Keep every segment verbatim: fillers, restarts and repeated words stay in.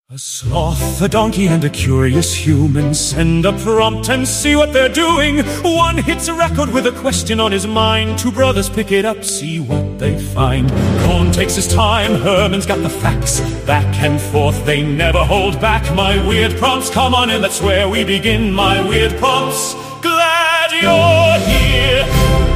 A sloth, a donkey, and a curious human send a prompt and see what they're doing. One hits a record with a question on his mind. Two brothers pick it up, see what they find. Cohn takes his time, Herman's got the facts. Back and forth, they never hold back. My weird prompts, come on in, that's where we begin. My weird prompts, glad you're here.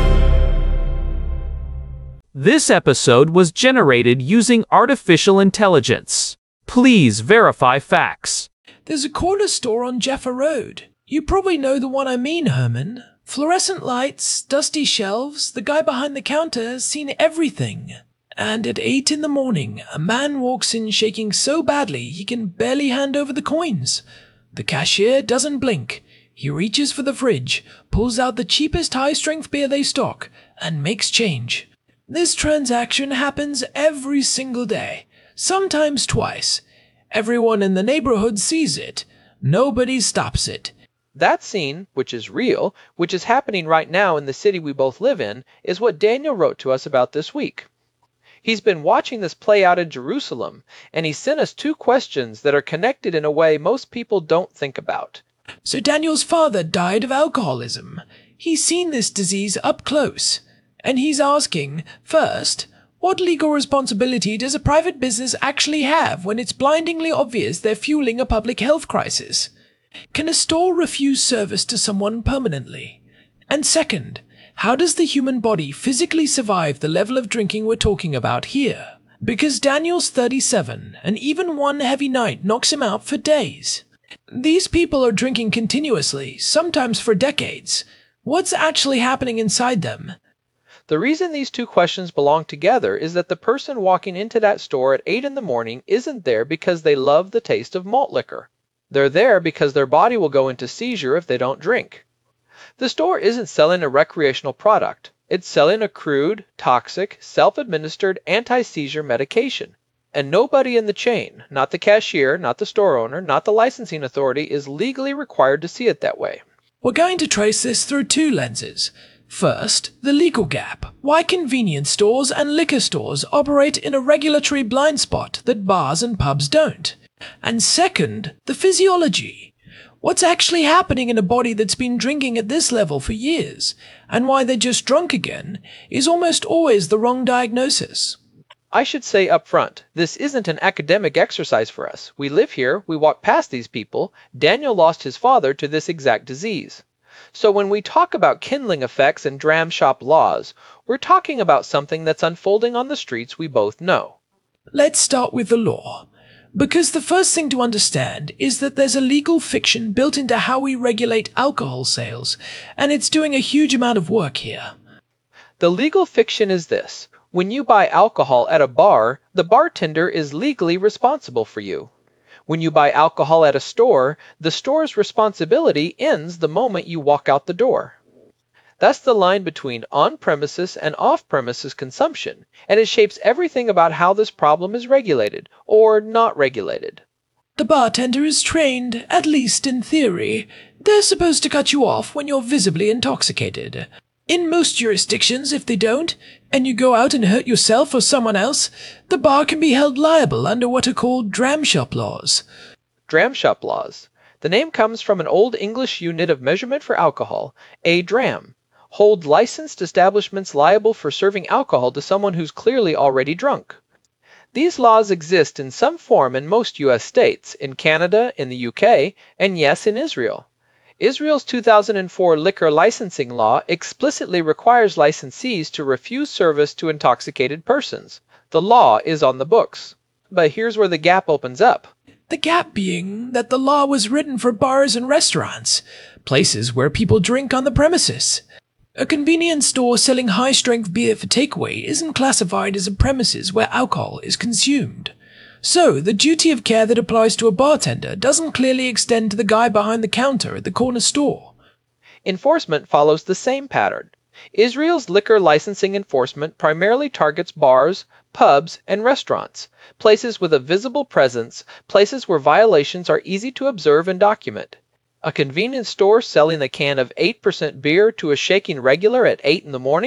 This episode was generated using artificial intelligence. Please verify facts. There's a corner store on Jaffa Road. You probably know the one I mean, Herman. Fluorescent lights, dusty shelves, the guy behind the counter has seen everything. And at eight in the morning, a man walks in shaking so badly he can barely hand over the coins. The cashier doesn't blink. He reaches for the fridge, pulls out the cheapest high-strength beer they stock, and makes change. This transaction happens every single day. Sometimes twice. Everyone in the neighborhood sees it. Nobody stops it. That scene, which is real, which is happening right now in the city we both live in, is what Daniel wrote to us about this week. He's been watching this play out in Jerusalem, and he sent us two questions that are connected in a way most people don't think about. So Daniel's father died of alcoholism. He's seen this disease up close. And he's asking, first, what legal responsibility does a private business actually have when it's blindingly obvious they're fueling a public health crisis? Can a store refuse service to someone permanently? And second, how does the human body physically survive the level of drinking we're talking about here? Because Daniel's thirty-seven, and even one heavy night knocks him out for days. These people are drinking continuously, sometimes for decades. What's actually happening inside them? The reason these two questions belong together is that the person walking into that store at eight in the morning isn't there because they love the taste of malt liquor. They're there because their body will go into seizure if they don't drink. The store isn't selling a recreational product. It's selling a crude, toxic, self-administered anti-seizure medication. And nobody in the chain, not the cashier, not the store owner, not the licensing authority, is legally required to see it that way. We're going to trace this through two lenses. First, the legal gap. Why convenience stores and liquor stores operate in a regulatory blind spot that bars and pubs don't. And second, the physiology. What's actually happening in a body that's been drinking at this level for years, and why they're just drunk again, is almost always the wrong diagnosis. I should say up front, this isn't an academic exercise for us. We live here, we walk past these people. Daniel lost his father to this exact disease. So when we talk about kindling effects and dram shop laws, we're talking about something that's unfolding on the streets we both know. Let's start with the law. Because the first thing to understand is that there's a legal fiction built into how we regulate alcohol sales, and it's doing a huge amount of work here. The legal fiction is this. When you buy alcohol at a bar, the bartender is legally responsible for you. When you buy alcohol at a store, the store's responsibility ends the moment you walk out the door. That's the line between on-premises and off-premises consumption, and it shapes everything about how this problem is regulated, or not regulated. The bartender is trained, at least in theory. They're supposed to cut you off when you're visibly intoxicated. In most jurisdictions, if they don't, and you go out and hurt yourself or someone else, the bar can be held liable under what are called dram shop laws. Dram shop laws. The name comes from an Old English unit of measurement for alcohol, a dram. Hold licensed establishments liable for serving alcohol to someone who's clearly already drunk. These laws exist in some form in most U S states, in Canada, in the U K, and yes, in Israel. Israel's two thousand four liquor licensing law explicitly requires licensees to refuse service to intoxicated persons. The law is on the books. But here's where the gap opens up. The gap being that the law was written for bars and restaurants, places where people drink on the premises. A convenience store selling high-strength beer for takeaway isn't classified as a premises where alcohol is consumed. So, the duty of care that applies to a bartender doesn't clearly extend to the guy behind the counter at the corner store. Enforcement follows the same pattern. Israel's liquor licensing enforcement primarily targets bars, pubs, and restaurants, places with a visible presence, places where violations are easy to observe and document. A convenience store selling a can of eight percent beer to a shaking regular at eight in the morning?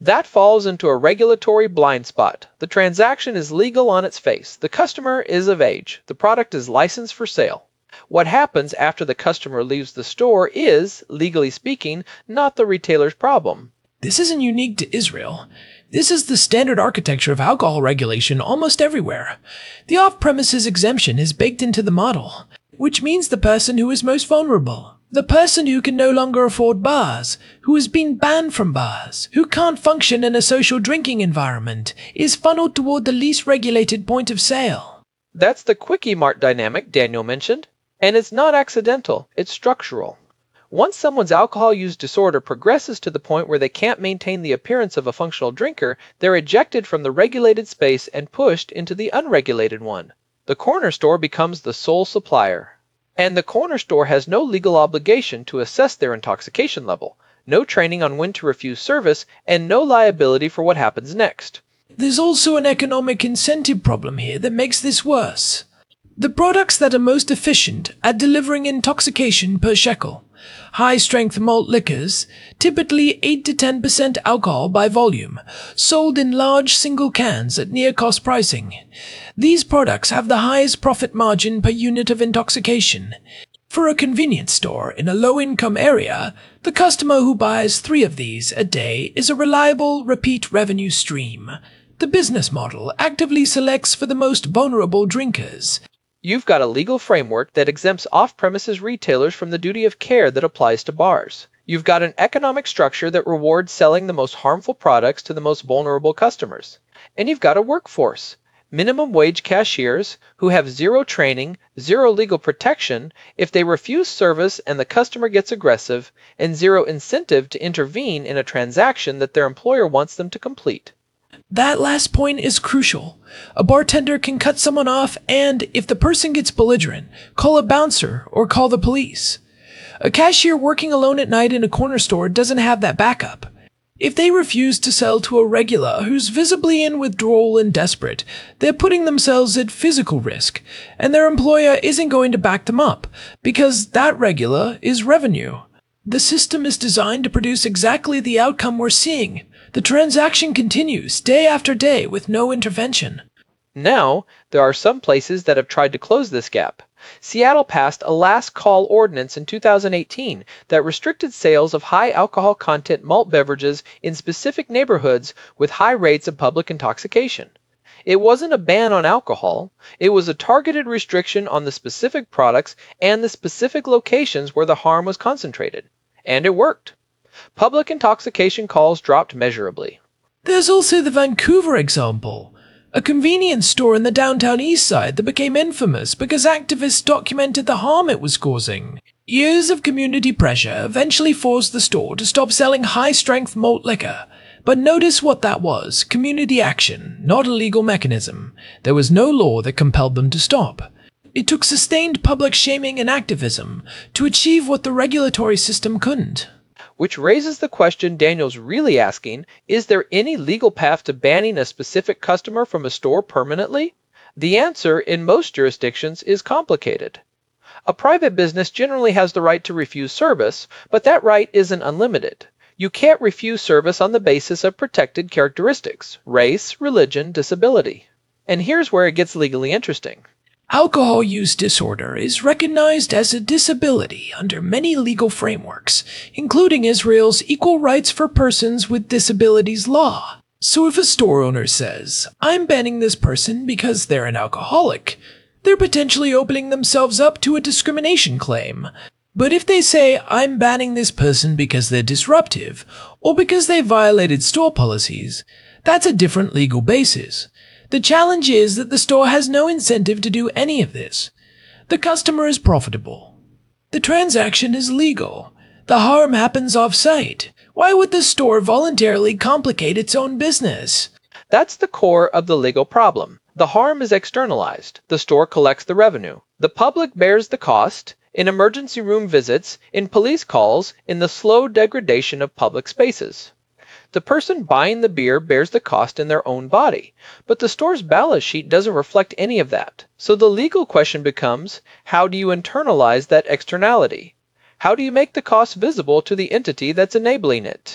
That falls into a regulatory blind spot. The transaction is legal on its face. The customer is of age. The product is licensed for sale. What happens after the customer leaves the store is, legally speaking, not the retailer's problem. This isn't unique to Israel. This is the standard architecture of alcohol regulation almost everywhere. The off-premises exemption is baked into the model, which means the person who is most vulnerable, the person who can no longer afford bars, who has been banned from bars, who can't function in a social drinking environment, is funneled toward the least regulated point of sale. That's the Quickie Mart dynamic Daniel mentioned. And it's not accidental, it's structural. Once someone's alcohol use disorder progresses to the point where they can't maintain the appearance of a functional drinker, they're ejected from the regulated space and pushed into the unregulated one. The corner store becomes the sole supplier. And the corner store has no legal obligation to assess their intoxication level, no training on when to refuse service, and no liability for what happens next. There's also an economic incentive problem here that makes this worse. The products that are most efficient at delivering intoxication per shekel, high-strength malt liquors, typically eight to ten percent alcohol by volume, sold in large single cans at near-cost pricing. These products have the highest profit margin per unit of intoxication. For a convenience store in a low-income area, the customer who buys three of these a day is a reliable repeat revenue stream. The business model actively selects for the most vulnerable drinkers. You've got a legal framework that exempts off-premises retailers from the duty of care that applies to bars. You've got an economic structure that rewards selling the most harmful products to the most vulnerable customers. And you've got a workforce, minimum wage cashiers who have zero training, zero legal protection if they refuse service and the customer gets aggressive, and zero incentive to intervene in a transaction that their employer wants them to complete. That last point is crucial. A bartender can cut someone off and, if the person gets belligerent, call a bouncer or call the police. A cashier working alone at night in a corner store doesn't have that backup. If they refuse to sell to a regular who's visibly in withdrawal and desperate, they're putting themselves at physical risk, and their employer isn't going to back them up, because that regular is revenue. The system is designed to produce exactly the outcome we're seeing. The transaction continues day after day with no intervention. Now, there are some places that have tried to close this gap. Seattle passed a last call ordinance in two thousand eighteen that restricted sales of high alcohol content malt beverages in specific neighborhoods with high rates of public intoxication. It wasn't a ban on alcohol, it was a targeted restriction on the specific products and the specific locations where the harm was concentrated. And it worked. Public intoxication calls dropped measurably. There's also the Vancouver example, a convenience store in the downtown east side that became infamous because activists documented the harm it was causing. Years of community pressure eventually forced the store to stop selling high-strength malt liquor. But notice what that was, community action, not a legal mechanism. There was no law that compelled them to stop. It took sustained public shaming and activism to achieve what the regulatory system couldn't. Which raises the question Daniel's really asking, is there any legal path to banning a specific customer from a store permanently? The answer, in most jurisdictions, is complicated. A private business generally has the right to refuse service, but that right isn't unlimited. You can't refuse service on the basis of protected characteristics, race, religion, disability. And here's where it gets legally interesting. Alcohol use disorder is recognized as a disability under many legal frameworks, including Israel's Equal Rights for Persons with Disabilities law. So if a store owner says, "I'm banning this person because they're an alcoholic," they're potentially opening themselves up to a discrimination claim. But if they say, "I'm banning this person because they're disruptive," or because they violated store policies, that's a different legal basis. The challenge is that the store has no incentive to do any of this. The customer is profitable. The transaction is legal. The harm happens off-site. Why would the store voluntarily complicate its own business? That's the core of the legal problem. The harm is externalized. The store collects the revenue. The public bears the cost in emergency room visits, in police calls, in the slow degradation of public spaces. The person buying the beer bears the cost in their own body, but the store's balance sheet doesn't reflect any of that. So the legal question becomes, how do you internalize that externality? How do you make the cost visible to the entity that's enabling it?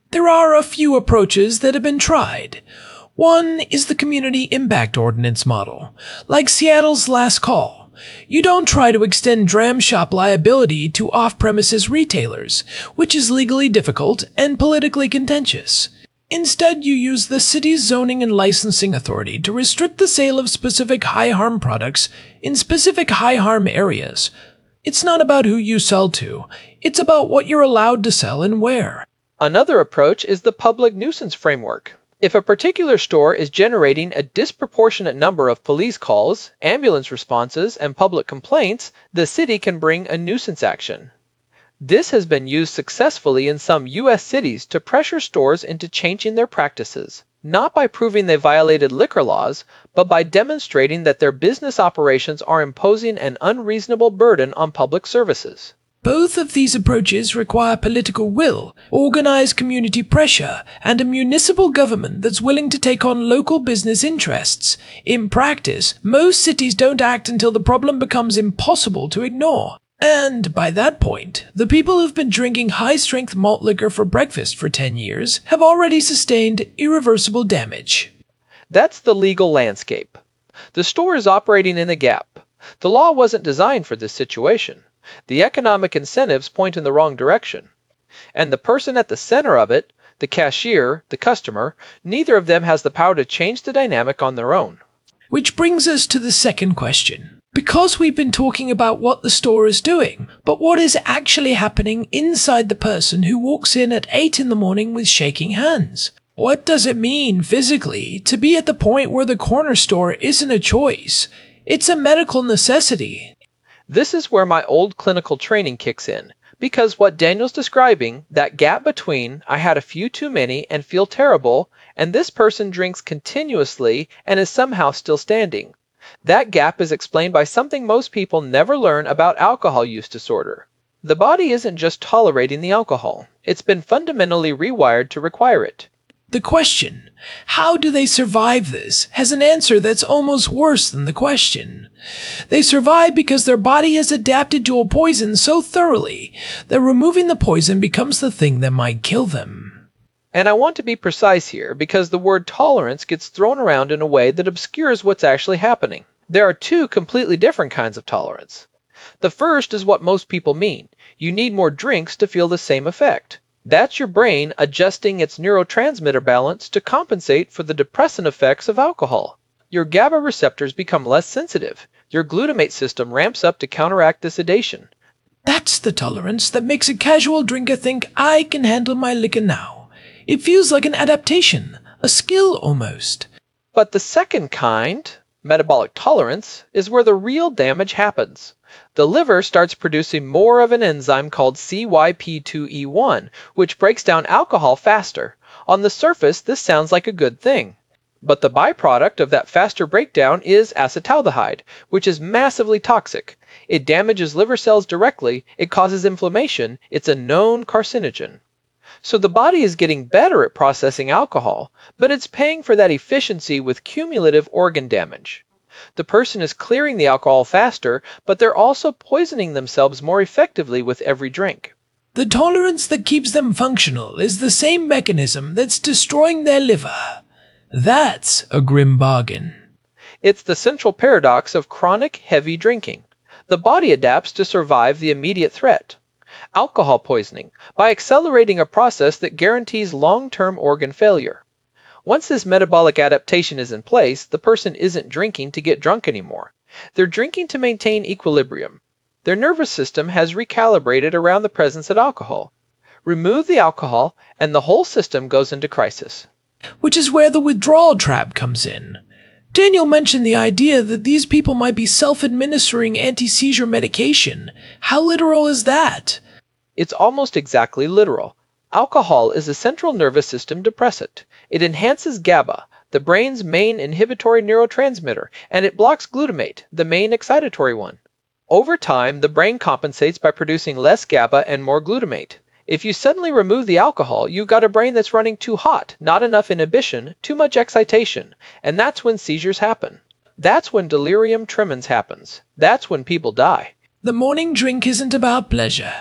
There are a few approaches that have been tried. One is the Community Impact Ordinance model, like Seattle's Last Call. You don't try to extend dram shop liability to off-premises retailers, which is legally difficult and politically contentious. Instead, you use the city's zoning and licensing authority to restrict the sale of specific high-harm products in specific high-harm areas. It's not about who you sell to, it's about what you're allowed to sell and where. Another approach is the public nuisance framework. If a particular store is generating a disproportionate number of police calls, ambulance responses, and public complaints, the city can bring a nuisance action. This has been used successfully in some U S cities to pressure stores into changing their practices, not by proving they violated liquor laws, but by demonstrating that their business operations are imposing an unreasonable burden on public services. Both of these approaches require political will, organized community pressure, and a municipal government that's willing to take on local business interests. In practice, most cities don't act until the problem becomes impossible to ignore. And by that point, the people who've been drinking high-strength malt liquor for breakfast for ten years have already sustained irreversible damage. That's the legal landscape. The store is operating in a gap. The law wasn't designed for this situation. The economic incentives point in the wrong direction. And the person at the center of it, the cashier, the customer, neither of them has the power to change the dynamic on their own. Which brings us to the second question. Because we've been talking about what the store is doing, but what is actually happening inside the person who walks in at eight in the morning with shaking hands? What does it mean physically to be at the point where the corner store isn't a choice? It's a medical necessity. This is where my old clinical training kicks in, because what Daniel's describing, that gap between I had a few too many and feel terrible, and this person drinks continuously and is somehow still standing. That gap is explained by something most people never learn about alcohol use disorder. The body isn't just tolerating the alcohol, it's been fundamentally rewired to require it. The question, how do they survive this, has an answer that's almost worse than the question. They survive because their body has adapted to a poison so thoroughly that removing the poison becomes the thing that might kill them. And I want to be precise here because the word tolerance gets thrown around in a way that obscures what's actually happening. There are two completely different kinds of tolerance. The first is what most people mean. You need more drinks to feel the same effect. That's your brain adjusting its neurotransmitter balance to compensate for the depressant effects of alcohol. Your GABA receptors become less sensitive. Your glutamate system ramps up to counteract the sedation. That's the tolerance that makes a casual drinker think, I can handle my liquor now. It feels like an adaptation, a skill almost. But the second kind, metabolic tolerance, is where the real damage happens. The liver starts producing more of an enzyme called C Y P two E one, which breaks down alcohol faster. On the surface, this sounds like a good thing. But the byproduct of that faster breakdown is acetaldehyde, which is massively toxic. It damages liver cells directly, it causes inflammation, it's a known carcinogen. So the body is getting better at processing alcohol, but it's paying for that efficiency with cumulative organ damage. The person is clearing the alcohol faster, but they're also poisoning themselves more effectively with every drink. The tolerance that keeps them functional is the same mechanism that's destroying their liver. That's a grim bargain. It's the central paradox of chronic, heavy drinking. The body adapts to survive the immediate threat. Alcohol poisoning, by accelerating a process that guarantees long-term organ failure. Once this metabolic adaptation is in place, the person isn't drinking to get drunk anymore. They're drinking to maintain equilibrium. Their nervous system has recalibrated around the presence of alcohol. Remove the alcohol, and the whole system goes into crisis. Which is where the withdrawal trap comes in. Daniel mentioned the idea that these people might be self-administering anti-seizure medication. How literal is that? It's almost exactly literal. Alcohol is a central nervous system depressant. It enhances GABA, the brain's main inhibitory neurotransmitter, and it blocks glutamate, the main excitatory one. Over time, the brain compensates by producing less GABA and more glutamate. If you suddenly remove the alcohol, you've got a brain that's running too hot, not enough inhibition, too much excitation, and that's when seizures happen. That's when delirium tremens happens. That's when people die. The morning drink isn't about pleasure.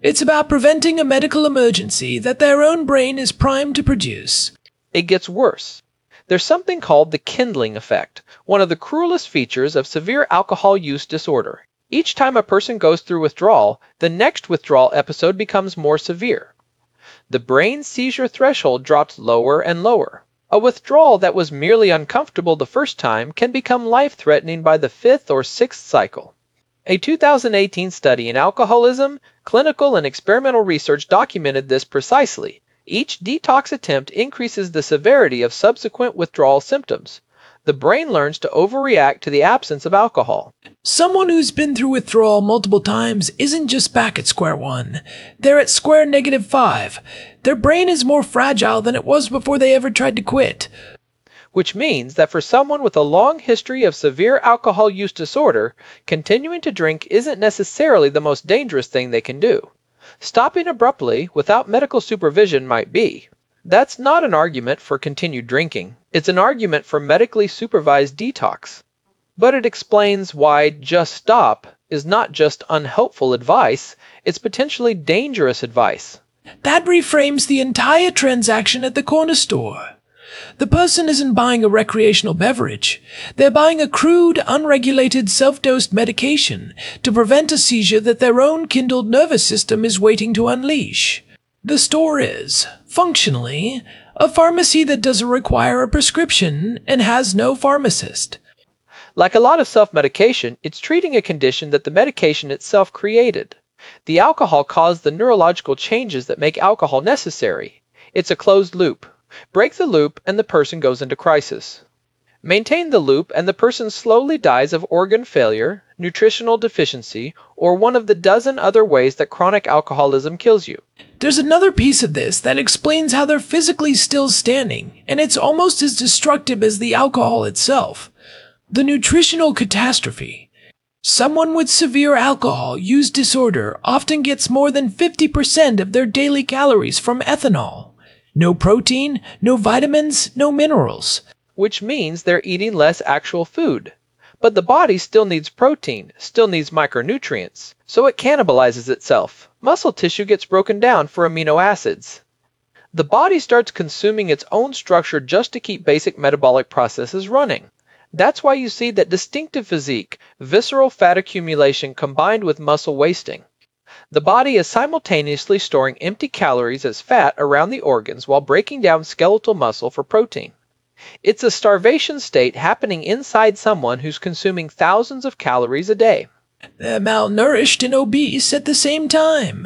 It's about preventing a medical emergency that their own brain is primed to produce. It gets worse. There's something called the kindling effect, one of the cruelest features of severe alcohol use disorder. Each time a person goes through withdrawal, the next withdrawal episode becomes more severe. The brain seizure threshold drops lower and lower. A withdrawal that was merely uncomfortable the first time can become life-threatening by the fifth or sixth cycle. A two thousand eighteen study in alcoholism, clinical and experimental research documented this precisely. Each detox attempt increases the severity of subsequent withdrawal symptoms. The brain learns to overreact to the absence of alcohol. Someone who's been through withdrawal multiple times isn't just back at square one. They're at square negative five. Their brain is more fragile than it was before they ever tried to quit. Which means that for someone with a long history of severe alcohol use disorder, continuing to drink isn't necessarily the most dangerous thing they can do. Stopping abruptly without medical supervision might be. That's not an argument for continued drinking. It's an argument for medically supervised detox. But it explains why just stop is not just unhelpful advice, it's potentially dangerous advice. That reframes the entire transaction at the corner store. The person isn't buying a recreational beverage. They're buying a crude, unregulated, self-dosed medication to prevent a seizure that their own kindled nervous system is waiting to unleash. The store is, functionally, a pharmacy that doesn't require a prescription and has no pharmacist. Like a lot of self-medication, it's treating a condition that the medication itself created. The alcohol caused the neurological changes that make alcohol necessary. It's a closed loop. Break the loop and the person goes into crisis. Maintain the loop and the person slowly dies of organ failure, nutritional deficiency, or one of the dozen other ways that chronic alcoholism kills you. There's another piece of this that explains how they're physically still standing, and it's almost as destructive as the alcohol itself. The nutritional catastrophe. Someone with severe alcohol use disorder often gets more than fifty percent of their daily calories from ethanol. No protein, no vitamins, no minerals. Which means they're eating less actual food. But the body still needs protein, still needs micronutrients, so it cannibalizes itself. Muscle tissue gets broken down for amino acids. The body starts consuming its own structure just to keep basic metabolic processes running. That's why you see that distinctive physique, visceral fat accumulation combined with muscle wasting. The body is simultaneously storing empty calories as fat around the organs while breaking down skeletal muscle for protein. It's a starvation state happening inside someone who's consuming thousands of calories a day. They're malnourished and obese at the same time.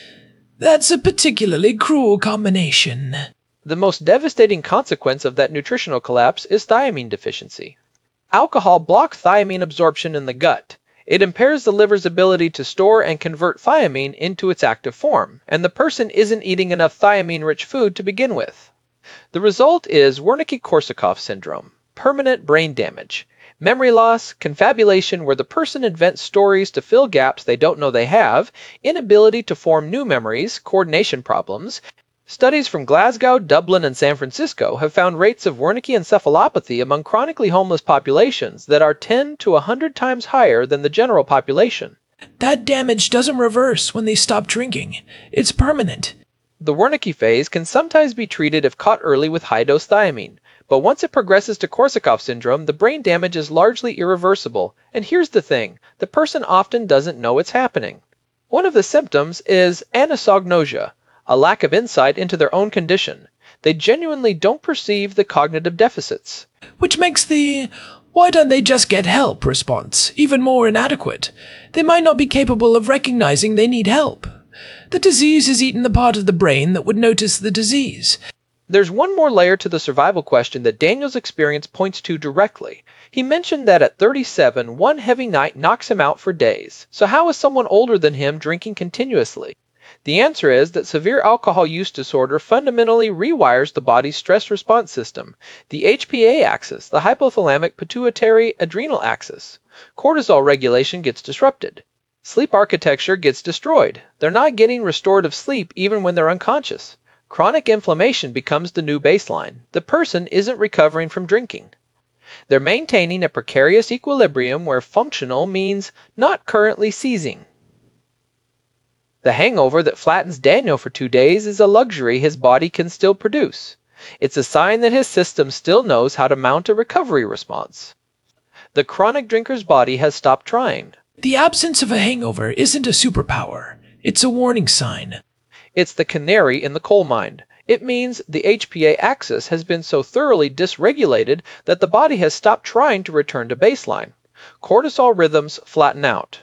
That's a particularly cruel combination. The most devastating consequence of that nutritional collapse is thiamine deficiency. Alcohol blocks thiamine absorption in the gut. It impairs the liver's ability to store and convert thiamine into its active form, and the person isn't eating enough thiamine-rich food to begin with. The result is Wernicke-Korsakoff syndrome, permanent brain damage, memory loss, confabulation where the person invents stories to fill gaps they don't know they have, inability to form new memories, coordination problems. Studies from Glasgow, Dublin, and San Francisco have found rates of Wernicke encephalopathy among chronically homeless populations that are ten to one hundred times higher than the general population. That damage doesn't reverse when they stop drinking. It's permanent. The Wernicke phase can sometimes be treated if caught early with high-dose thiamine, but once it progresses to Korsakoff syndrome, the brain damage is largely irreversible, and here's the thing, the person often doesn't know it's happening. One of the symptoms is anosognosia, a lack of insight into their own condition. They genuinely don't perceive the cognitive deficits. Which makes the "why don't they just get help" response even more inadequate. They might not be capable of recognizing they need help. The disease has eaten the part of the brain that would notice the disease. There's one more layer to the survival question that Daniel's experience points to directly. He mentioned that at thirty-seven, one heavy night knocks him out for days. So how is someone older than him drinking continuously? The answer is that severe alcohol use disorder fundamentally rewires the body's stress response system, the H P A axis, the hypothalamic pituitary adrenal axis. Cortisol regulation gets disrupted. Sleep architecture gets destroyed. They're not getting restorative sleep even when they're unconscious. Chronic inflammation becomes the new baseline. The person isn't recovering from drinking. They're maintaining a precarious equilibrium where functional means not currently seizing. The hangover that flattens Daniel for two days is a luxury his body can still produce. It's a sign that his system still knows how to mount a recovery response. The chronic drinker's body has stopped trying. The absence of a hangover isn't a superpower. It's a warning sign. It's the canary in the coal mine. It means the H P A axis has been so thoroughly dysregulated that the body has stopped trying to return to baseline. Cortisol rhythms flatten out.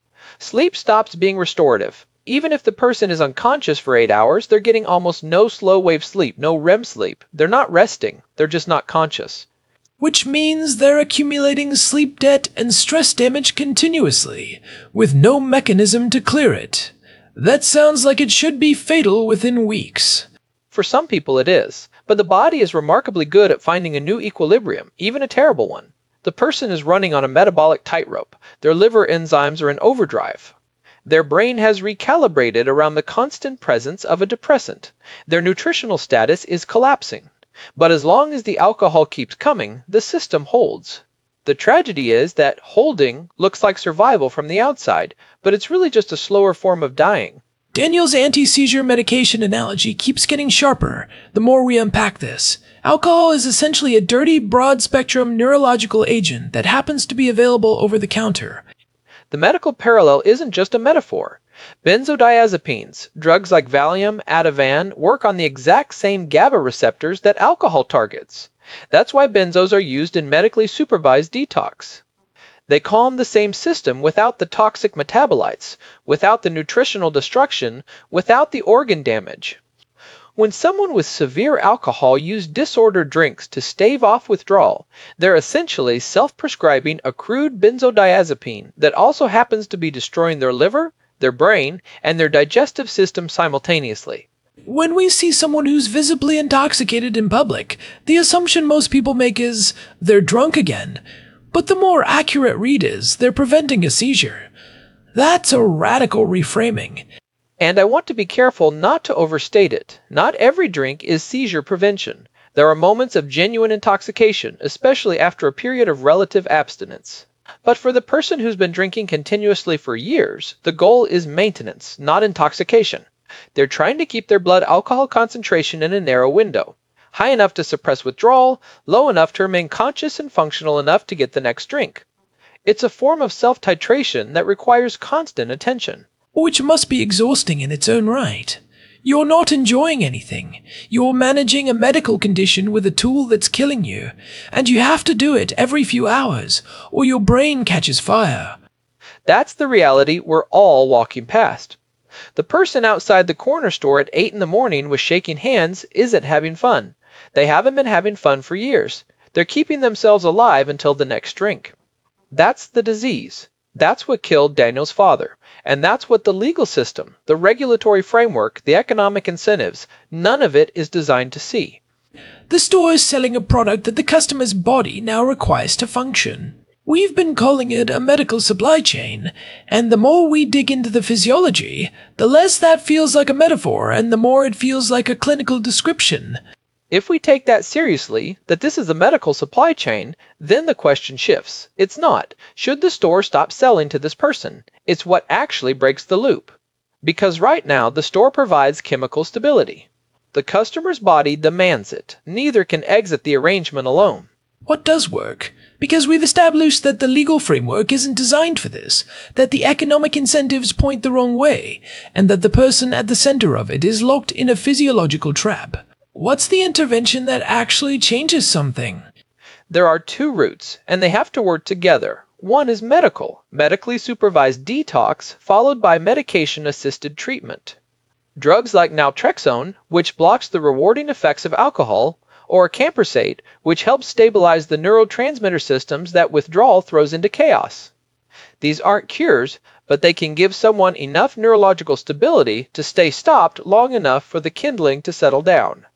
Sleep stops being restorative. Even if the person is unconscious for eight hours, they're getting almost no slow-wave sleep, no R E M sleep. They're not resting, they're just not conscious. Which means they're accumulating sleep debt and stress damage continuously, with no mechanism to clear it. That sounds like it should be fatal within weeks. For some people it is, but the body is remarkably good at finding a new equilibrium, even a terrible one. The person is running on a metabolic tightrope. Their liver enzymes are in overdrive. Their brain has recalibrated around the constant presence of a depressant. Their nutritional status is collapsing. But as long as the alcohol keeps coming, the system holds. The tragedy is that holding looks like survival from the outside, but it's really just a slower form of dying. Daniel's anti-seizure medication analogy keeps getting sharper the more we unpack this. Alcohol is essentially a dirty, broad-spectrum neurological agent that happens to be available over the counter. The medical parallel isn't just a metaphor. Benzodiazepines, drugs like Valium, Ativan, work on the exact same GABA receptors that alcohol targets. That's why benzos are used in medically supervised detox. They calm the same system without the toxic metabolites, without the nutritional destruction, without the organ damage. When someone with severe alcohol use disordered drinks to stave off withdrawal, they're essentially self-prescribing a crude benzodiazepine that also happens to be destroying their liver, their brain, and their digestive system simultaneously. When we see someone who's visibly intoxicated in public, the assumption most people make is they're drunk again. But the more accurate read is they're preventing a seizure. That's a radical reframing. And I want to be careful not to overstate it. Not every drink is seizure prevention. There are moments of genuine intoxication, especially after a period of relative abstinence. But for the person who's been drinking continuously for years, the goal is maintenance, not intoxication. They're trying to keep their blood alcohol concentration in a narrow window, high enough to suppress withdrawal, low enough to remain conscious and functional enough to get the next drink. It's a form of self-titration that requires constant attention. Which must be exhausting in its own right. You're not enjoying anything. You're managing a medical condition with a tool that's killing you, and you have to do it every few hours, or your brain catches fire. That's the reality we're all walking past. The person outside the corner store at eight in the morning with shaking hands isn't having fun. They haven't been having fun for years. They're keeping themselves alive until the next drink. That's the disease. That's what killed Daniel's father. And that's what the legal system, the regulatory framework, the economic incentives, none of it is designed to see. The store is selling a product that the customer's body now requires to function. We've been calling it a medical supply chain, and the more we dig into the physiology, the less that feels like a metaphor and the more it feels like a clinical description. If we take that seriously, that this is a medical supply chain, then the question shifts. It's not, should the store stop selling to this person? It's what actually breaks the loop. Because right now, the store provides chemical stability. The customer's body demands it. Neither can exit the arrangement alone. What does work? Because we've established that the legal framework isn't designed for this, that the economic incentives point the wrong way, and that the person at the center of it is locked in a physiological trap. What's the intervention that actually changes something? There are two routes, and they have to work together. One is medical, medically supervised detox, followed by medication-assisted treatment. Drugs like naltrexone, which blocks the rewarding effects of alcohol, or camprosate, which helps stabilize the neurotransmitter systems that withdrawal throws into chaos. These aren't cures, but they can give someone enough neurological stability to stay stopped long enough for the kindling to settle down.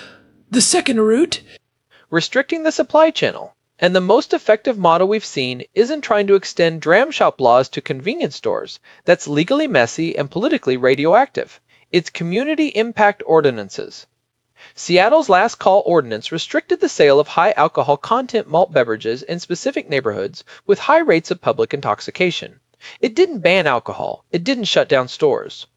The second route? Restricting the supply channel. And the most effective model we've seen isn't trying to extend dram shop laws to convenience stores. That's legally messy and politically radioactive. It's community impact ordinances. Seattle's Last Call Ordinance restricted the sale of high alcohol content malt beverages in specific neighborhoods with high rates of public intoxication. It didn't ban alcohol. It didn't shut down stores.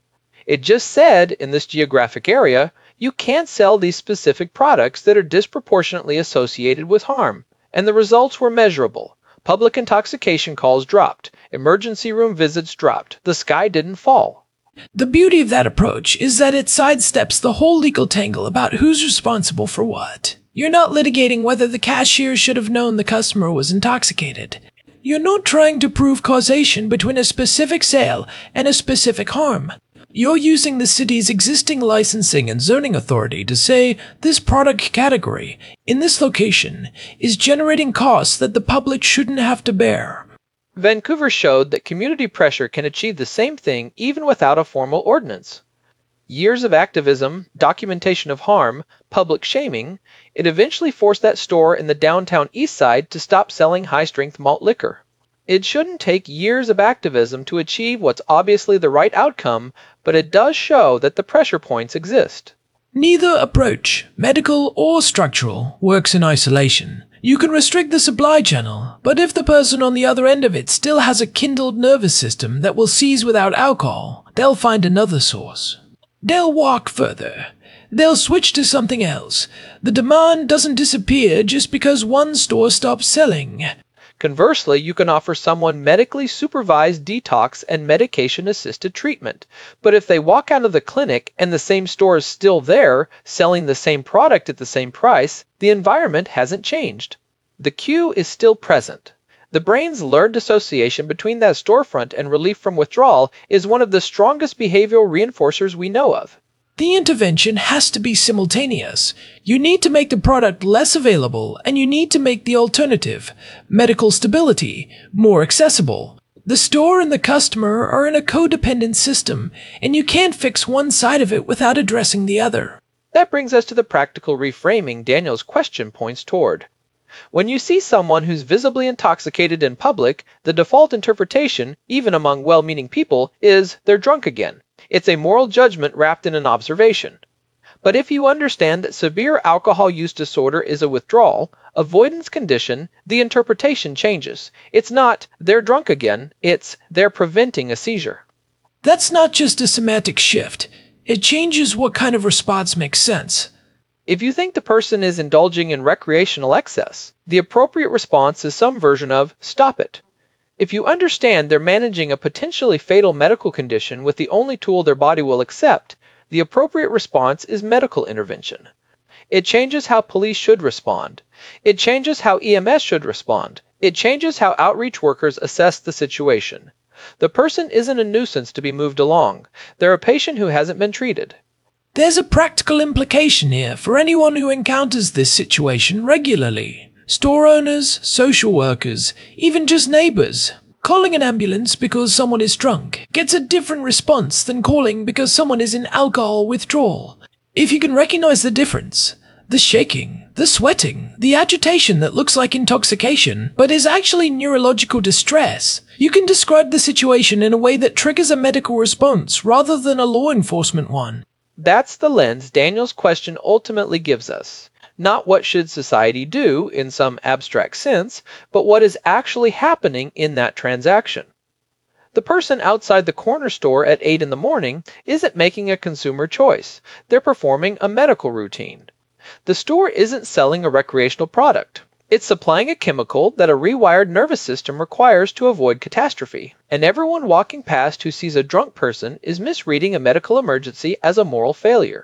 It just said, in this geographic area, you can't sell these specific products that are disproportionately associated with harm. And the results were measurable. Public intoxication calls dropped. Emergency room visits dropped. The sky didn't fall. The beauty of that approach is that it sidesteps the whole legal tangle about who's responsible for what. You're not litigating whether the cashier should have known the customer was intoxicated. You're not trying to prove causation between a specific sale and a specific harm. You're using the city's existing licensing and zoning authority to say this product category, in this location, is generating costs that the public shouldn't have to bear. Vancouver showed that community pressure can achieve the same thing even without a formal ordinance. Years of activism, documentation of harm, public shaming, it eventually forced that store in the downtown east side to stop selling high-strength malt liquor. It shouldn't take years of activism to achieve what's obviously the right outcome, but it does show that the pressure points exist. Neither approach, medical or structural, works in isolation. You can restrict the supply channel, but if the person on the other end of it still has a kindled nervous system that will seize without alcohol, they'll find another source. They'll walk further. They'll switch to something else. The demand doesn't disappear just because one store stops selling. Conversely, you can offer someone medically supervised detox and medication-assisted treatment. But if they walk out of the clinic and the same store is still there, selling the same product at the same price, the environment hasn't changed. The cue is still present. The brain's learned association between that storefront and relief from withdrawal is one of the strongest behavioral reinforcers we know of. The intervention has to be simultaneous. You need to make the product less available, and you need to make the alternative, medical stability, more accessible. The store and the customer are in a codependent system, and you can't fix one side of it without addressing the other. That brings us to the practical reframing Daniel's question points toward. When you see someone who's visibly intoxicated in public, the default interpretation, even among well-meaning people, is they're drunk again. It's a moral judgment wrapped in an observation. But if you understand that severe alcohol use disorder is a withdrawal, avoidance condition, the interpretation changes. It's not, they're drunk again, it's, they're preventing a seizure. That's not just a semantic shift. It changes what kind of response makes sense. If you think the person is indulging in recreational excess, the appropriate response is some version of, stop it. If you understand they're managing a potentially fatal medical condition with the only tool their body will accept, the appropriate response is medical intervention. It changes how police should respond. It changes how E M S should respond. It changes how outreach workers assess the situation. The person isn't a nuisance to be moved along. They're a patient who hasn't been treated. There's a practical implication here for anyone who encounters this situation regularly. Store owners, social workers, even just neighbors. Calling an ambulance because someone is drunk gets a different response than calling because someone is in alcohol withdrawal. If you can recognize the difference, the shaking, the sweating, the agitation that looks like intoxication but is actually neurological distress, you can describe the situation in a way that triggers a medical response rather than a law enforcement one. That's the lens Daniel's question ultimately gives us. Not what should society do in some abstract sense, but what is actually happening in that transaction. The person outside the corner store at eight in the morning isn't making a consumer choice. They're performing a medical routine. The store isn't selling a recreational product. It's supplying a chemical that a rewired nervous system requires to avoid catastrophe. And everyone walking past who sees a drunk person is misreading a medical emergency as a moral failure.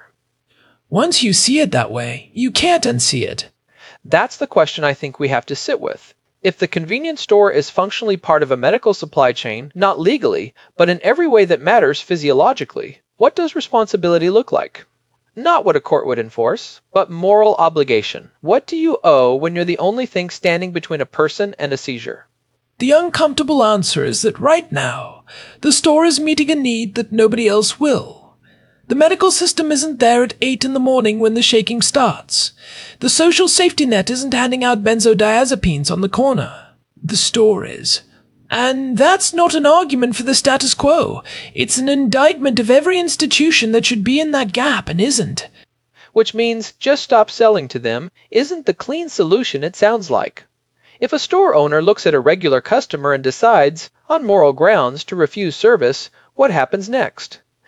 Once you see it that way, you can't unsee it. That's the question I think we have to sit with. If the convenience store is functionally part of a medical supply chain, not legally, but in every way that matters physiologically, what does responsibility look like? Not what a court would enforce, but moral obligation. What do you owe when you're the only thing standing between a person and a seizure? The uncomfortable answer is that right now, the store is meeting a need that nobody else will. The medical system isn't there at eight in the morning when the shaking starts. The social safety net isn't handing out benzodiazepines on the corner. The store is. And that's not an argument for the status quo. It's an indictment of every institution that should be in that gap and isn't. Which means just stop selling to them isn't the clean solution it sounds like. If a store owner looks at a regular customer and decides, on moral grounds, to refuse service, what happens next?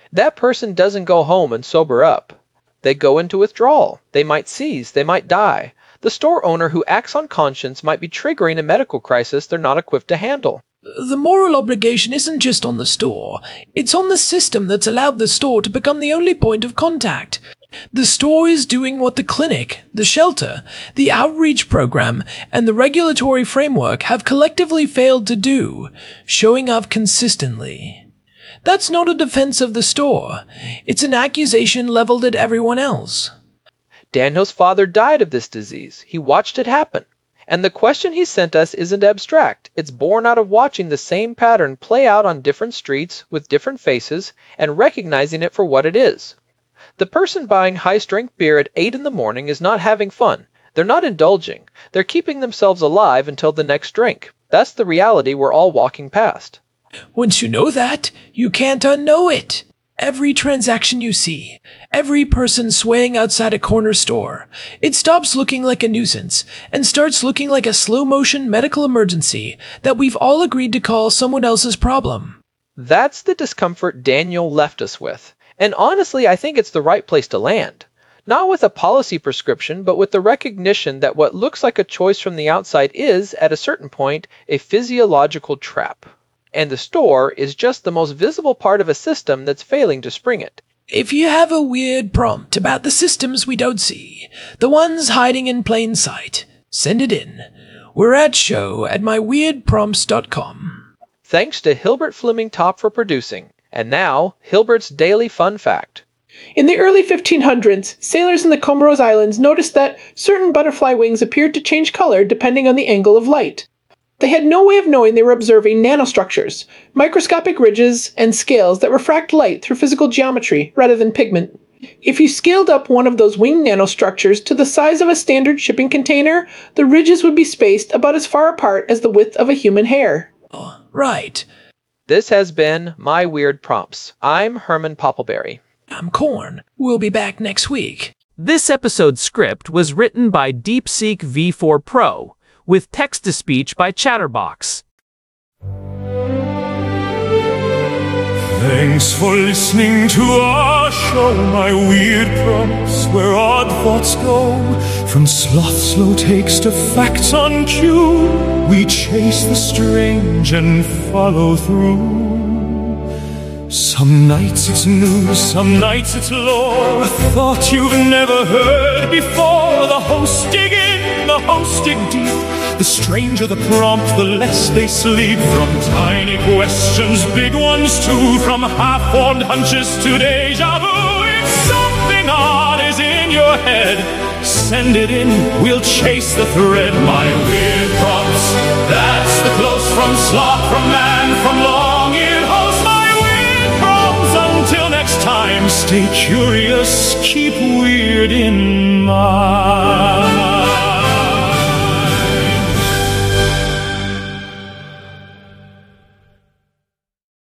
That person doesn't go home and sober up. They go into withdrawal. They might seize. They might die. The store owner who acts on conscience might be triggering a medical crisis they're not equipped to handle. The moral obligation isn't just on the store. It's on the system that's allowed the store to become the only point of contact. The store is doing what the clinic, the shelter, the outreach program, and the regulatory framework have collectively failed to do, showing up consistently. That's not a defense of the store. It's an accusation leveled at everyone else. Daniel's father died of this disease. He watched it happen. And the question he sent us isn't abstract. It's born out of watching the same pattern play out on different streets with different faces and recognizing it for what it is. The person buying high-strength beer at eight in the morning is not having fun. They're not indulging. They're keeping themselves alive until the next drink. That's the reality we're all walking past. Once you know that, you can't unknow it. Every transaction you see, every person swaying outside a corner store, it stops looking like a nuisance and starts looking like a slow-motion medical emergency that we've all agreed to call someone else's problem. That's the discomfort Daniel left us with. And honestly, I think it's the right place to land. Not with a policy prescription, but with the recognition that what looks like a choice from the outside is, at a certain point, a physiological trap. And the store is just the most visible part of a system that's failing to spring it. If you have a weird prompt about the systems we don't see, the ones hiding in plain sight, send it in. We're at show at my weird prompts dot com. Thanks to Hilbert Fleming Top for producing. And now, Hilbert's Daily Fun Fact. In the early fifteen hundreds, sailors in the Comoros Islands noticed that certain butterfly wings appeared to change color depending on the angle of light. They had no way of knowing they were observing nanostructures, microscopic ridges and scales that refract light through physical geometry rather than pigment. If you scaled up one of those wing nanostructures to the size of a standard shipping container, the ridges would be spaced about as far apart as the width of a human hair. Oh, right. This has been My Weird Prompts. I'm Herman Poppleberry. I'm Corn. We'll be back next week. This episode's script was written by DeepSeek V four Pro, with text-to-speech by Chatterbox. Thanks for listening to our show, My Weird Prompts, where odd thoughts go. From sloth slow takes to facts on cue, we chase the strange and follow through. Some nights it's news, some nights it's lore, a thought you've never heard before. The hosts dig in, the hosts dig deep. The stranger the prompt, the less they sleep. From tiny questions, big ones too, from half-formed hunches to deja vu. If something odd is in your head, send it in, we'll chase the thread. My Weird Prompts, that's the close from sloth, from man, from long-eared host. My Weird Prompts, until next time, stay curious, keep weird in mind.